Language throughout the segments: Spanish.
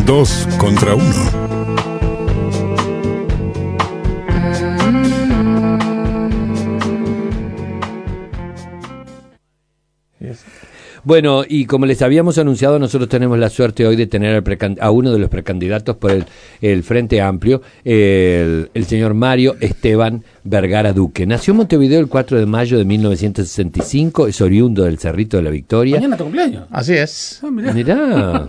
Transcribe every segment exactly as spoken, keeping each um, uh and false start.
Dos contra uno. Bueno, y como les habíamos anunciado, nosotros tenemos la suerte hoy de tener al precan- a uno de los precandidatos por el, el Frente Amplio, el, el señor Mario Esteban Vergara Duque. Nació en Montevideo el cuatro de mayo de mil novecientos sesenta y cinco, es oriundo del Cerrito de la Victoria. Mañana tu cumpleaños. Así es. Ah, mirá. Mirá.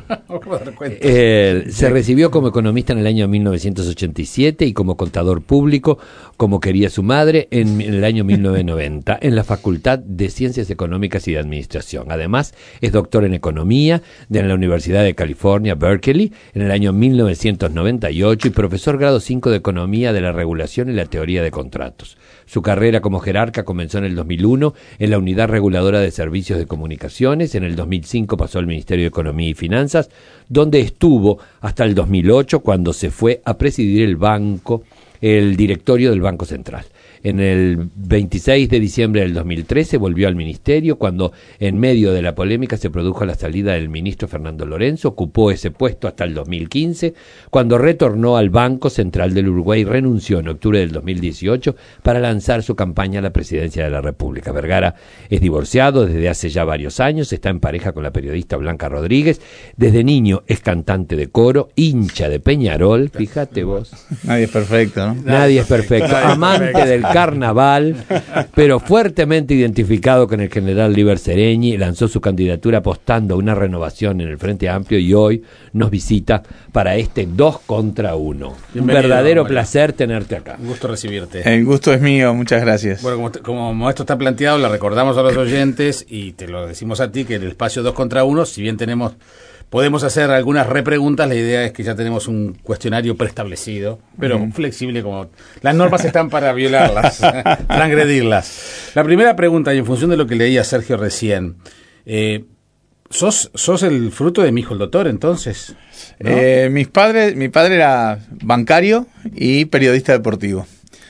Eh, se recibió como economista en el año mil novecientos ochenta y siete y como contador público, como quería su madre, en, en el año mil novecientos noventa en la Facultad de Ciencias Económicas y de Administración. Además, es doctor en Economía de la Universidad de California, Berkeley, en el año mil novecientos noventa y ocho y profesor grado cinco de Economía de la Regulación y la Teoría de Contratos. Su carrera como jerarca comenzó en el dos mil uno en la Unidad Reguladora de Servicios de Comunicaciones. En el dos mil cinco pasó al Ministerio de Economía y Finanzas, donde estuvo hasta el dos mil ocho, cuando se fue a presidir el banco, el directorio del Banco Central. En el veintiséis de diciembre del dos mil trece volvió al ministerio cuando, en medio de la polémica, se produjo la salida del ministro Fernando Lorenzo. Ocupó ese puesto hasta el dos mil quince, cuando retornó al Banco Central del Uruguay y renunció en octubre del dos mil dieciocho para lanzar su campaña a la presidencia de la República. Vergara es divorciado desde hace ya varios años, está en pareja con la periodista Blanca Rodríguez. Desde niño es cantante de coro, hincha de Peñarol, fíjate vos. Nadie es perfecto, ¿no? Nadie es perfecto. Amante del carnaval, pero fuertemente identificado con el general Líber Seregni, lanzó su candidatura apostando a una renovación en el Frente Amplio y hoy nos visita para este dos contra uno. Un verdadero Mario. Placer tenerte acá. Un gusto recibirte. El gusto es mío, muchas gracias. Bueno, como, como esto está planteado, le recordamos a los oyentes y te lo decimos a ti que en el espacio dos contra uno, si bien tenemos... podemos hacer algunas repreguntas, la idea es que ya tenemos un cuestionario preestablecido, pero mm. flexible, como las normas están para violarlas, transgredirlas. La primera pregunta, y en función de lo que leía Sergio recién, eh, ¿sos, sos el fruto de mi hijo el doctor, entonces? ¿No? Eh, mis padres, mi padre era bancario y periodista deportivo.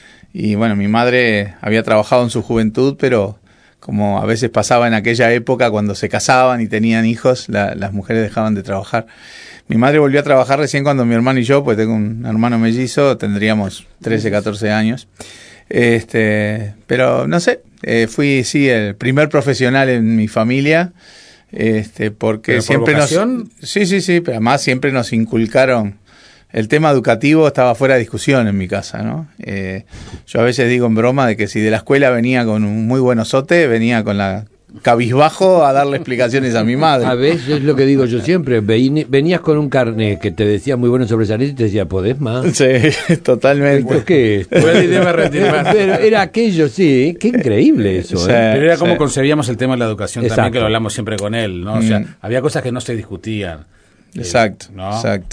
Y bueno, mi madre había trabajado en su juventud, pero... como a veces pasaba en aquella época cuando se casaban y tenían hijos, la, las mujeres dejaban de trabajar. Mi madre volvió a trabajar recién cuando mi hermano y yo, pues tengo un hermano mellizo, tendríamos trece, catorce años. Este, pero no sé, eh, fui sí el primer profesional en mi familia, este, porque ¿Pero siempre por vocación? nos... Sí, sí, sí, pero además siempre nos inculcaron... El tema educativo estaba fuera de discusión en mi casa, ¿no? Eh, yo a veces digo en broma de que si de la escuela venía con un muy buen osote, venía con la cabizbajo a darle explicaciones a mi madre. A veces es lo que digo yo siempre, venías con un carnet que te decía muy bueno sobre salud y te decía, ¿podés más? Sí, totalmente. ¿Qué es? Pero era aquello, sí, qué increíble eso. Sí, ¿eh? Pero era como sí. concebíamos el tema de la educación. Exacto. También, que lo hablamos siempre con él, ¿no? O sea, Mm. había cosas que no se discutían. Exacto, ¿no? exacto.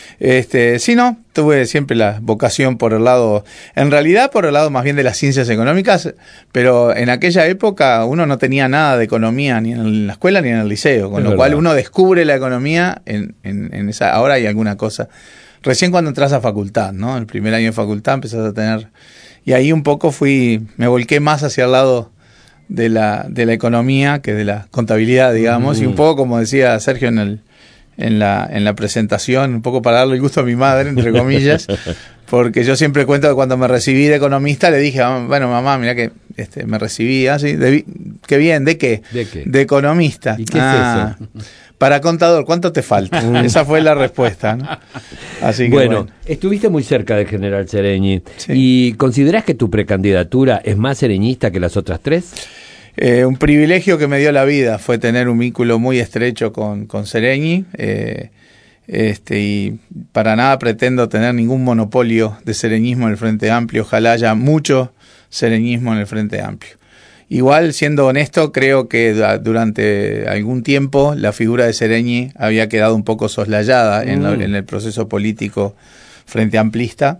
Este, sí, no, tuve siempre la vocación por el lado, en realidad por el lado más bien de las ciencias económicas, pero en aquella época uno no tenía nada de economía ni en la escuela ni en el liceo, con Es lo verdad. cual uno descubre la economía en, en, en esa, ahora hay alguna cosa. Recién cuando entras a facultad, ¿no? El primer año de facultad empezás a tener, y ahí un poco fui, me volqué más hacia el lado de la, de la economía que de la contabilidad, digamos, Mm. y un poco como decía Sergio en el en la en la presentación, un poco para darle el gusto a mi madre, entre comillas, porque yo siempre cuento que cuando me recibí de economista le dije, ah, bueno, mamá, mira que este me recibí así, de, qué bien, ¿de qué? ¿De qué? De economista. ¿Y qué ah, es eso? Para contador, ¿cuánto te falta? Esa fue la respuesta, ¿no? Así que Bueno, bueno. estuviste muy cerca del general Seregni. Sí. ¿Y considerás que tu precandidatura es más sereñista que las otras tres? Eh, un privilegio que me dio la vida fue tener un vínculo muy estrecho con, con Seregni, eh, este, y para nada pretendo tener ningún monopolio de sereñismo en el Frente Amplio. Ojalá haya mucho sereñismo en el Frente Amplio. Igual, siendo honesto, creo que da, durante algún tiempo la figura de Seregni había quedado un poco soslayada mm. en, la, en el proceso político frente amplista.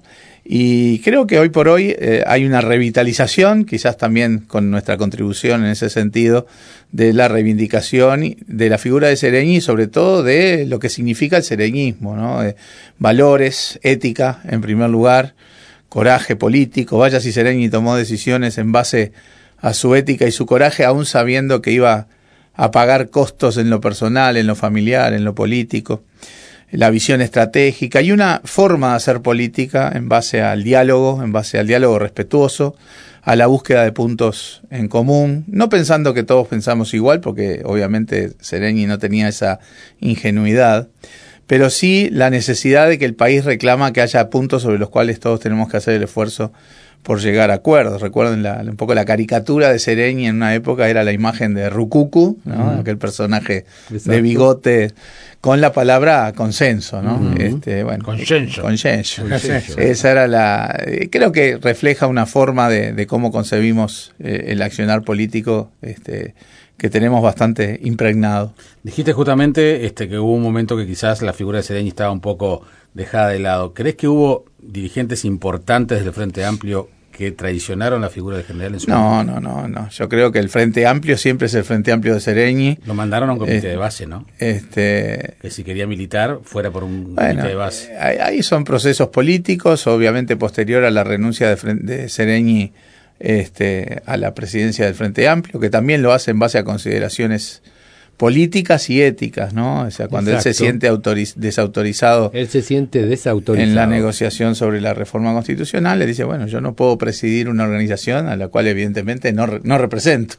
Y creo que hoy por hoy eh, hay una revitalización, quizás también con nuestra contribución en ese sentido, de la reivindicación de la figura de Seregni y sobre todo de lo que significa el sereñismo, ¿no? Eh, valores, ética en primer lugar, coraje político. Vaya si Seregni tomó decisiones en base a su ética y su coraje, aún sabiendo que iba a pagar costos en lo personal, en lo familiar, en lo político. la visión estratégica y una forma de hacer política en base al diálogo, en base al diálogo respetuoso, a la búsqueda de puntos en común, no pensando que todos pensamos igual, porque obviamente Seregni no tenía esa ingenuidad, pero sí la necesidad de que el país reclama que haya puntos sobre los cuales todos tenemos que hacer el esfuerzo por llegar a acuerdos. Recuerden la, un poco la caricatura de Seregni en una época, era la imagen de Rukuku, ¿no? Uh-huh. Aquel personaje Exacto. de bigote con la palabra consenso, ¿no? Uh-huh. Este, bueno, consenso. Consenso. Consenso. Esa era la, creo que refleja una forma de, de cómo concebimos eh, el accionar político, este, que tenemos bastante impregnado. Dijiste justamente este, que hubo un momento que quizás la figura de Seregni estaba un poco dejada de lado. ¿Crees que hubo dirigentes importantes del Frente Amplio que traicionaron la figura del general en su No, momento? no, no, no. Yo creo que el Frente Amplio siempre es el Frente Amplio de Seregni. Lo mandaron a un comité eh, de base, ¿no? Este, que si quería militar, fuera por un bueno, comité de base. Eh, ahí son procesos políticos, obviamente posterior a la renuncia de, de Seregni este, a la presidencia del Frente Amplio, que también lo hace en base a consideraciones políticas y éticas, ¿no? O sea, cuando Exacto. él se siente autoriz- desautorizado, él se siente desautorizado en la negociación sobre la reforma constitucional, le dice, bueno, yo no puedo presidir una organización a la cual evidentemente no, no represento.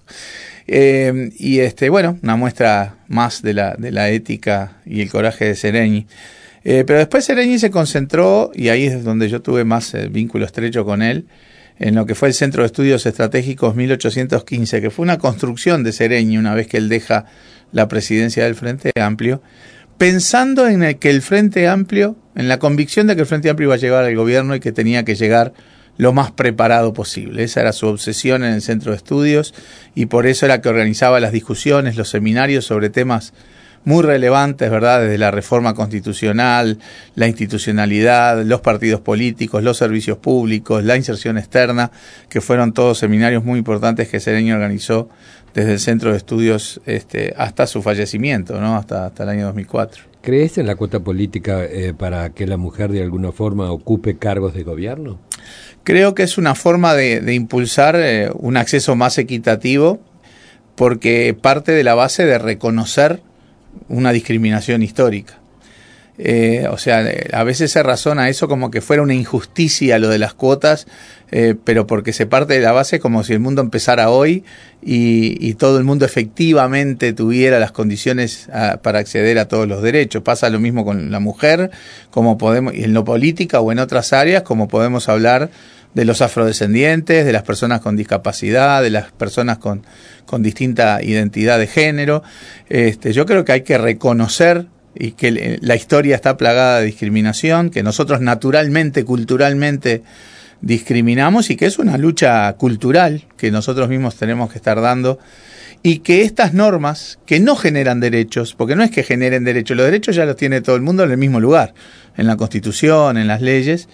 Eh, y este, bueno, una muestra más de la, de la ética y el coraje de Seregni. Eh, pero después Seregni se concentró, y ahí es donde yo tuve más eh, vínculo estrecho con él, en lo que fue el Centro de Estudios Estratégicos mil ochocientos quince, que fue una construcción de Seregni una vez que él deja la presidencia del Frente Amplio, pensando en el que el Frente Amplio, en la convicción de que el Frente Amplio iba a llegar al gobierno y que tenía que llegar lo más preparado posible. Esa era su obsesión en el Centro de Estudios, y por eso era que organizaba las discusiones, los seminarios sobre temas muy relevantes, ¿verdad? Desde la reforma constitucional, la institucionalidad, los partidos políticos, los servicios públicos, la inserción externa, que fueron todos seminarios muy importantes que Seregni organizó desde el Centro de Estudios este, hasta su fallecimiento, ¿no? Hasta, hasta el año dos mil cuatro. ¿Crees en la cuota política eh, para que la mujer de alguna forma ocupe cargos de gobierno? Creo que es una forma de, de impulsar eh, un acceso más equitativo, porque parte de la base de reconocer una discriminación histórica. Eh, o sea, a veces se razona eso como que fuera una injusticia lo de las cuotas, eh, pero porque se parte de la base como si el mundo empezara hoy y, y todo el mundo efectivamente tuviera las condiciones a, para acceder a todos los derechos. Pasa lo mismo con la mujer, como podemos, en lo política o en otras áreas, como podemos hablar de los afrodescendientes, de las personas con discapacidad, de las personas con, con distinta identidad de género. Este, yo creo que hay que reconocer y que la historia está plagada de discriminación, que nosotros naturalmente, culturalmente discriminamos, y que es una lucha cultural que nosotros mismos tenemos que estar dando, y que estas normas que no generan derechos, porque no es que generen derechos, los derechos ya los tiene todo el mundo en el mismo lugar, en la Constitución, en las leyes.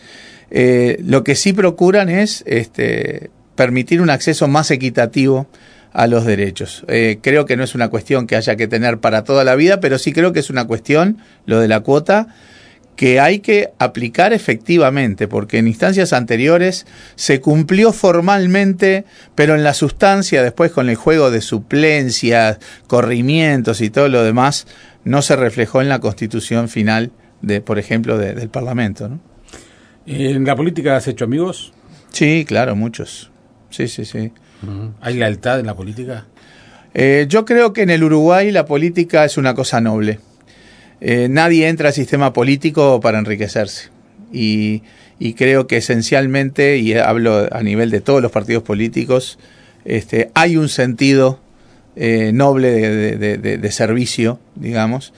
Eh, lo que sí procuran es este, permitir un acceso más equitativo a los derechos. Eh, creo que no es una cuestión que haya que tener para toda la vida, pero sí creo que es una cuestión, lo de la cuota, que hay que aplicar efectivamente, porque en instancias anteriores se cumplió formalmente, pero en la sustancia, después con el juego de suplencias, corrimientos y todo lo demás, no se reflejó en la constitución final, de, por ejemplo, de, del Parlamento, ¿no? ¿En la política has hecho amigos? Sí, claro, muchos. Sí, sí, sí. Uh-huh. ¿Hay lealtad en la política? Eh, yo creo que en el Uruguay la política es una cosa noble. Eh, nadie entra al sistema político para enriquecerse. Y, y creo que esencialmente, y hablo a nivel de todos los partidos políticos, este, hay un sentido eh, noble de, de, de, de servicio, digamos.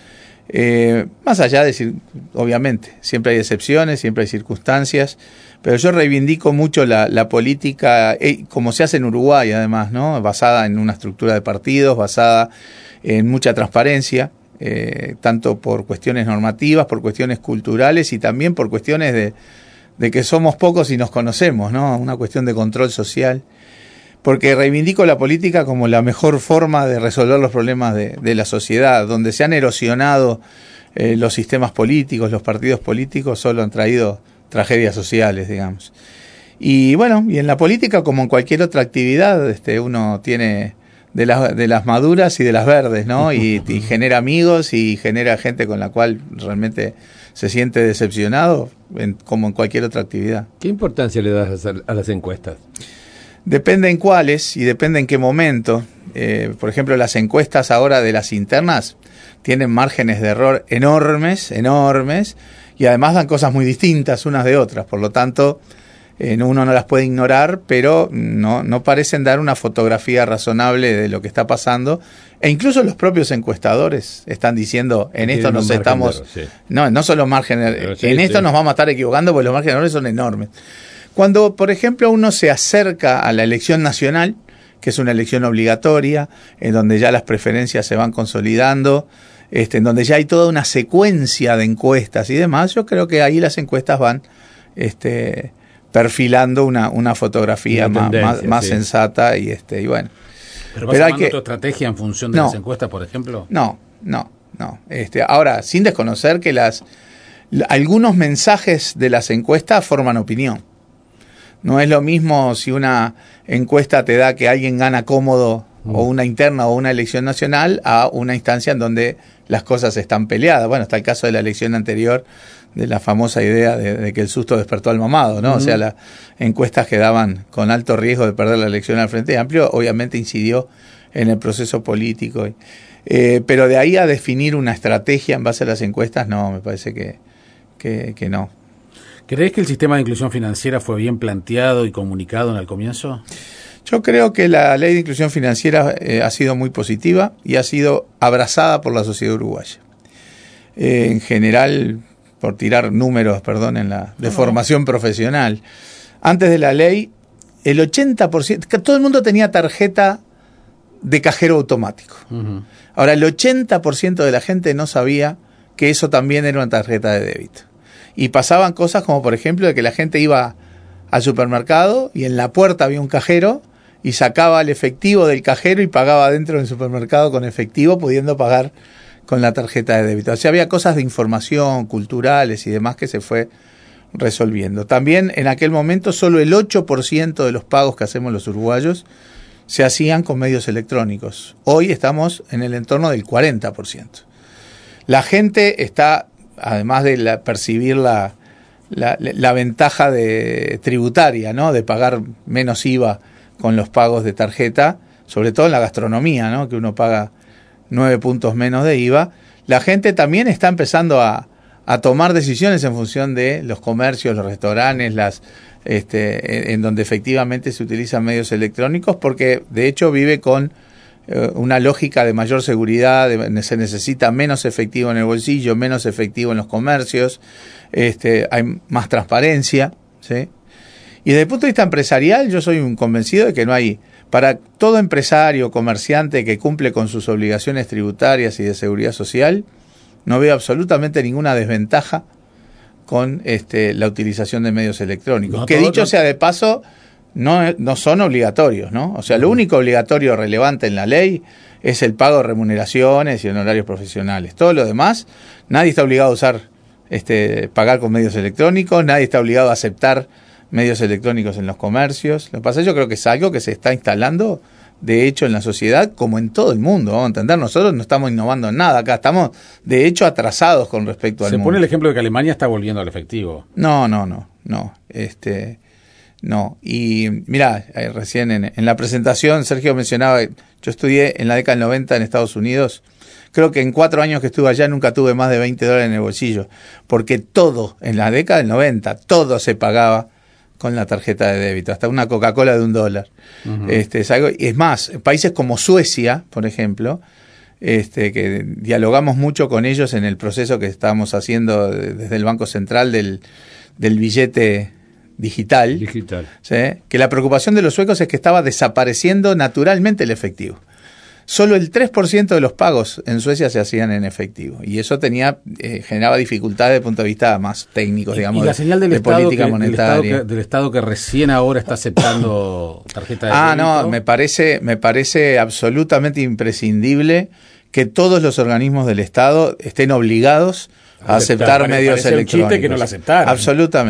Eh, más allá de decir, obviamente, siempre hay excepciones, siempre hay circunstancias, pero yo reivindico mucho la, la política, eh, como se hace en Uruguay además, ¿no? Basada en una estructura de partidos, basada en mucha transparencia, eh, tanto por cuestiones normativas, por cuestiones culturales y también por cuestiones de, de que somos pocos y nos conocemos, ¿no? Una cuestión de control social. Porque reivindico la política como la mejor forma de resolver los problemas de, de la sociedad, donde se han erosionado eh, los sistemas políticos, los partidos políticos solo han traído tragedias sociales, digamos. Y bueno, y en la política, como en cualquier otra actividad, este, uno tiene de, las, de las maduras y de las verdes, ¿no? Y, y genera amigos y genera gente con la cual realmente se siente decepcionado, en, como en cualquier otra actividad. ¿Qué importancia le das a, a las encuestas? Depende en cuáles y depende en qué momento. Eh, por ejemplo, las encuestas ahora de las internas tienen márgenes de error enormes, enormes, y además dan cosas muy distintas unas de otras. Por lo tanto, eh, uno no las puede ignorar, pero no, no parecen dar una fotografía razonable de lo que está pasando. E incluso los propios encuestadores están diciendo, en esto nos estamos... Error, sí. No, no solo márgenes, sí, en sí. esto nos vamos a estar equivocando porque los márgenes de errores son enormes. Cuando, por ejemplo, uno se acerca a la elección nacional, que es una elección obligatoria, en donde ya las preferencias se van consolidando, este, en donde ya hay toda una secuencia de encuestas y demás, yo creo que ahí las encuestas van este, perfilando una, una fotografía una más, más, más sí. sensata y, este, y bueno. ¿Pero vas armando tu estrategia en función de no, las encuestas, por ejemplo? No, no, no. Este, ahora, sin desconocer que las algunos mensajes de las encuestas forman opinión. No es lo mismo si una encuesta te da que alguien gana cómodo mm. o una interna o una elección nacional a una instancia en donde las cosas están peleadas. Bueno, está el caso de la elección anterior, de la famosa idea de, de que el susto despertó al mamado, ¿no? Mm. O sea, las encuestas que daban con alto riesgo de perder la elección al Frente Amplio obviamente incidió en el proceso político. Eh, pero de ahí a definir una estrategia en base a las encuestas, no, me parece que, que, que no. ¿Crees que el sistema de inclusión financiera fue bien planteado y comunicado en el comienzo? Yo creo que la ley de inclusión financiera eh, ha sido muy positiva y ha sido abrazada por la sociedad uruguaya. Eh, en general, por tirar números, perdón, en la de formación profesional, antes de la ley, el ochenta por ciento, todo el mundo tenía tarjeta de cajero automático. Uh-huh. Ahora, el ochenta por ciento de la gente no sabía que eso también era una tarjeta de débito. Y pasaban cosas como, por ejemplo, de que la gente iba al supermercado y en la puerta había un cajero y sacaba el efectivo del cajero y pagaba dentro del supermercado con efectivo, pudiendo pagar con la tarjeta de débito. O sea, había cosas de información, culturales y demás que se fue resolviendo. También en aquel momento solo el ocho por ciento de los pagos que hacemos los uruguayos se hacían con medios electrónicos. Hoy estamos en el entorno del cuarenta por ciento. La gente está... además de la, percibir la, la, la ventaja de, tributaria, ¿no? De pagar menos I V A con los pagos de tarjeta, sobre todo en la gastronomía, ¿no? Que uno paga nueve puntos menos de I V A, la gente también está empezando a, a tomar decisiones en función de los comercios, los restaurantes, las este, en, en donde efectivamente se utilizan medios electrónicos, porque de hecho vive con una lógica de mayor seguridad, de, se necesita menos efectivo en el bolsillo, menos efectivo en los comercios, este, hay más transparencia, ¿sí? Y desde el punto de vista empresarial, yo soy un convencido de que no hay, para todo empresario, comerciante que cumple con sus obligaciones tributarias y de seguridad social, no veo absolutamente ninguna desventaja con este, la utilización de medios electrónicos. No, que todo, dicho no... sea de paso, No, no son obligatorios, ¿no? O sea, lo único obligatorio relevante en la ley es el pago de remuneraciones y honorarios profesionales. Todo lo demás, nadie está obligado a usar, este, pagar con medios electrónicos, nadie está obligado a aceptar medios electrónicos en los comercios. Lo que pasa es que yo creo que es algo que se está instalando, de hecho, en la sociedad, como en todo el mundo. Vamos a entender, nosotros no estamos innovando en nada acá, estamos, de hecho, atrasados con respecto al mundo. Se pone el ejemplo de que Alemania está volviendo al efectivo. No, no, no, no, este... No, y mira, recién en, en la presentación Sergio mencionaba, yo estudié en la década del noventa en Estados Unidos, creo que en cuatro años que estuve allá nunca tuve más de veinte dólares en el bolsillo, porque todo, en la década del noventa, todo se pagaba con la tarjeta de débito, hasta una Coca-Cola de un dólar. Uh-huh. Este, es algo, y es más, países como Suecia, por ejemplo, este, que dialogamos mucho con ellos en el proceso que estábamos haciendo desde el Banco Central del, del billete digital, digital. ¿Sí? Que la preocupación de los suecos es que estaba desapareciendo naturalmente el efectivo. Solo el tres por ciento de los pagos en Suecia se hacían en efectivo, y eso tenía eh, generaba dificultades desde el punto de vista más técnicos, digamos, y la señal del de estado política que, monetaria. Del estado, que, del estado que recién ahora está aceptando tarjeta de ah, débito. no, me parece, me parece absolutamente imprescindible que todos los organismos del Estado estén obligados a aceptar, aceptar medios electrónicos. Un chiste que no la aceptaran. Absolutamente.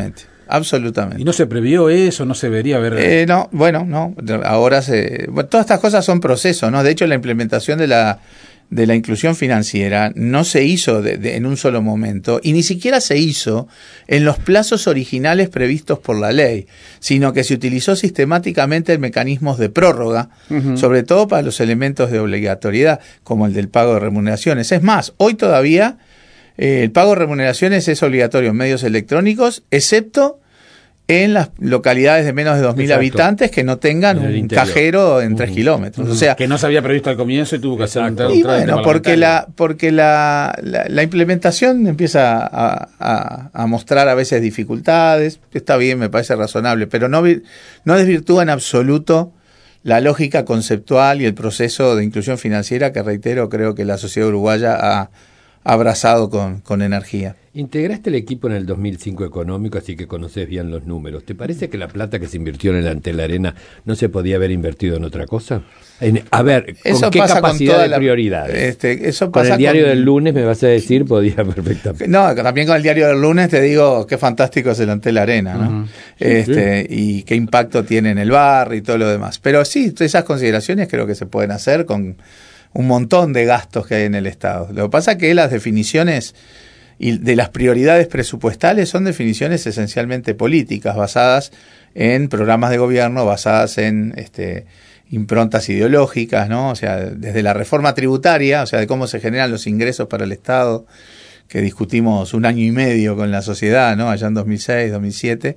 absolutamente. ¿Y no se previó eso? ¿No se debería haber...? Eh, no, bueno, no, ahora se... Bueno, todas estas cosas son procesos, ¿no? De hecho, la implementación de la, de la inclusión financiera no se hizo de, de, en un solo momento, y ni siquiera se hizo en los plazos originales previstos por la ley, sino que se utilizó sistemáticamente mecanismos de prórroga, uh-huh. sobre todo para los elementos de obligatoriedad, como el del pago de remuneraciones. Es más, hoy todavía eh, el pago de remuneraciones es obligatorio en medios electrónicos, excepto en las localidades de menos de dos mil habitantes que no tengan un interior. Cajero en tres uh-huh. kilómetros. Uh-huh. O sea, que no se había previsto al comienzo y tuvo que hacer un trámite. Y bueno, porque la porque la, la, la implementación empieza a, a, a mostrar a veces dificultades. Está bien, me parece razonable, pero no, no desvirtúa en absoluto la lógica conceptual y el proceso de inclusión financiera que, reitero, creo que la sociedad uruguaya ha abrazado con, con energía. Integraste el equipo en el dos mil cinco económico, así que conoces bien los números. ¿Te parece que la plata que se invirtió en el Antel Arena no se podía haber invertido en otra cosa? En, a ver, ¿con eso qué capacidad con de la, prioridades? Este, eso pasa con el diario con, del lunes me vas a decir, podía perfectamente. No, también con el diario del lunes te digo qué fantástico es el Antel Arena, ¿no? Uh-huh. Este, sí. Y qué impacto tiene en el barrio y todo lo demás. Pero sí, esas consideraciones creo que se pueden hacer con un montón de gastos que hay en el Estado. Lo que pasa es que las definiciones y de las prioridades presupuestales son definiciones esencialmente políticas, basadas en programas de gobierno, basadas en este, improntas ideológicas, ¿no? O sea, desde la reforma tributaria, o sea, de cómo se generan los ingresos para el Estado, que discutimos un año y medio con la sociedad, ¿no? Allá en dos mil seis, dos mil siete,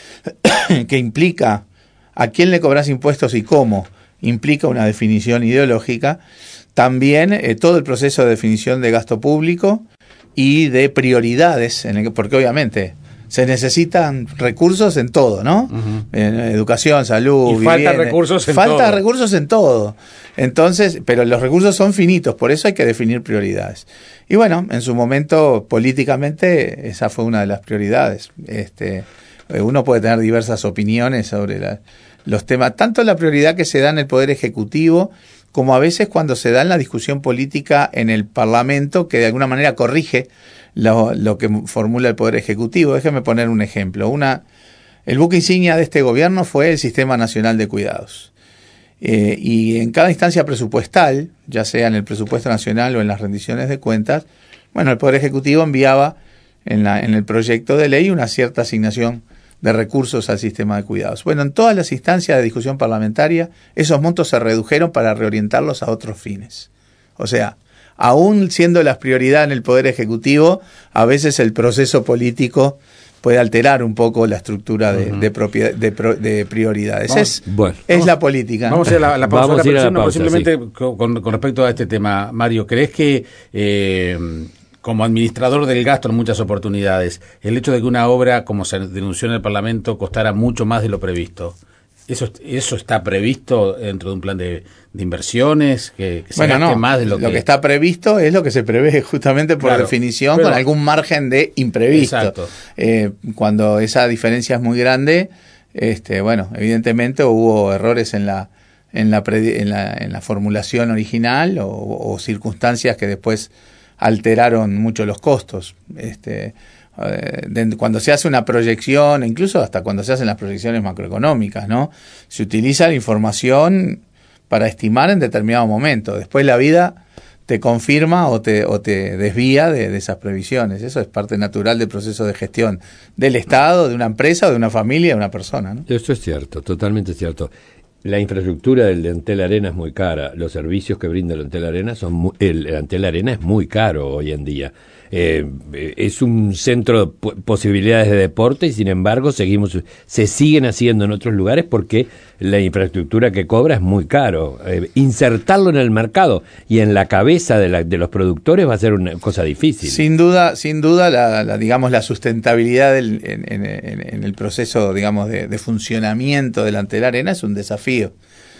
que implica a quién le cobras impuestos y cómo, implica una definición ideológica. También eh, todo el proceso de definición de gasto público y de prioridades, en el, porque obviamente se necesitan recursos en todo, ¿no? Uh-huh. En educación, salud, y vivienda. Falta recursos en falta todo. Falta recursos en todo. Entonces, pero los recursos son finitos, por eso hay que definir prioridades. Y bueno, en su momento, políticamente, esa fue una de las prioridades. Este, uno puede tener diversas opiniones sobre la, los temas, tanto la prioridad que se da en el Poder Ejecutivo, como a veces cuando se da en la discusión política en el Parlamento, que de alguna manera corrige lo, lo que formula el Poder Ejecutivo. Déjeme poner un ejemplo. Una, el buque insignia de este gobierno fue el Sistema Nacional de Cuidados. Eh, y en cada instancia presupuestal, ya sea en el presupuesto nacional o en las rendiciones de cuentas, bueno, el Poder Ejecutivo enviaba en, la, en el proyecto de ley una cierta asignación de recursos al sistema de cuidados. Bueno, en todas las instancias de discusión parlamentaria, esos montos se redujeron para reorientarlos a otros fines. O sea, aún siendo las prioridades en el Poder Ejecutivo, a veces el proceso político puede alterar un poco la estructura de, uh-huh. de, propiedad, de, pro, de prioridades. Vamos, es bueno, es vamos, la política. Vamos a ir a la, la pausa. Vamos la a ir a la no, pausa, simplemente sí. con, con respecto a este tema, Mario, ¿crees que eh, como administrador del gasto en muchas oportunidades, el hecho de que una obra, como se denunció en el Parlamento, costara mucho más de lo previsto, ¿eso, eso está previsto dentro de un plan de, de inversiones? Que, que se bueno, gaste no, más de lo, lo que... que está previsto es lo que se prevé justamente por claro, definición, pero, con algún margen de imprevisto. Exacto. Eh, cuando esa diferencia es muy grande, este, bueno, evidentemente hubo errores en la en la, pre, en la, en la formulación original o, o circunstancias que después alteraron mucho los costos. Este, eh, de, cuando se hace una proyección, incluso hasta cuando se hacen las proyecciones macroeconómicas, ¿no? Se utiliza la información para estimar en determinado momento. Después la vida te confirma o te, o te desvía de, de esas previsiones. Eso es parte natural del proceso de gestión del Estado, de una empresa, de una familia, de una persona, ¿no? Eso es cierto, totalmente cierto. La infraestructura del Antel Arena es muy cara. Los servicios que brinda el Antel Arena son muy, el Antel Arena es muy caro hoy en día. Eh, es un centro de posibilidades de deporte y sin embargo seguimos se siguen haciendo en otros lugares porque la infraestructura que cobra es muy caro. Eh, insertarlo en el mercado y en la cabeza de, la, de los productores va a ser una cosa difícil. Sin duda, sin duda, la, la digamos la sustentabilidad del, en, en, en el proceso, digamos, de, de funcionamiento del Antel Arena es un desafío.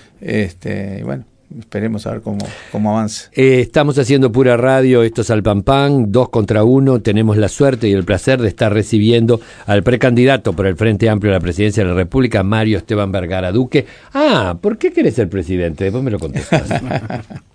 Este, y bueno. Esperemos a ver cómo, cómo avanza. Eh, estamos haciendo pura radio, esto es Al Pan Pan, dos contra uno. Tenemos la suerte y el placer de estar recibiendo al precandidato por el Frente Amplio a la Presidencia de la República, Mario Esteban Vergara Duque. Ah, ¿por qué querés ser presidente? Después me lo contestás.